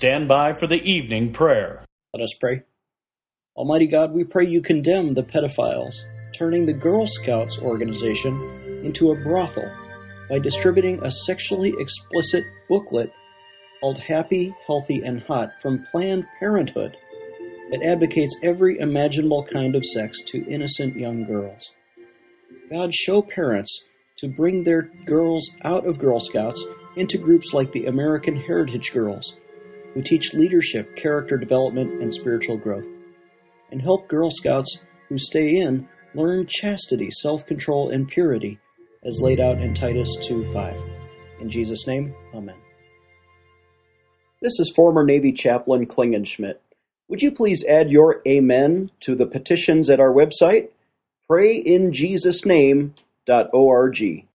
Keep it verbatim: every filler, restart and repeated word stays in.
stand by for the evening prayer. Let us pray. Almighty God, we pray you condemn the pedophiles, turning the Girl Scouts organization into a brothel by distributing a sexually explicit booklet called Happy, Healthy, and Hot from Planned Parenthood that advocates every imaginable kind of sex to innocent young girls. God, show parents to bring their girls out of Girl Scouts into groups like the American Heritage Girls, who teach leadership, character development, and spiritual growth, and help Girl Scouts who stay in learn chastity, self-control, and purity, as laid out in Titus two five. In Jesus' name, amen. This is former Navy Chaplain Klingenschmidt. Would you please add your amen to the petitions at our website, pray in jesus name dot org.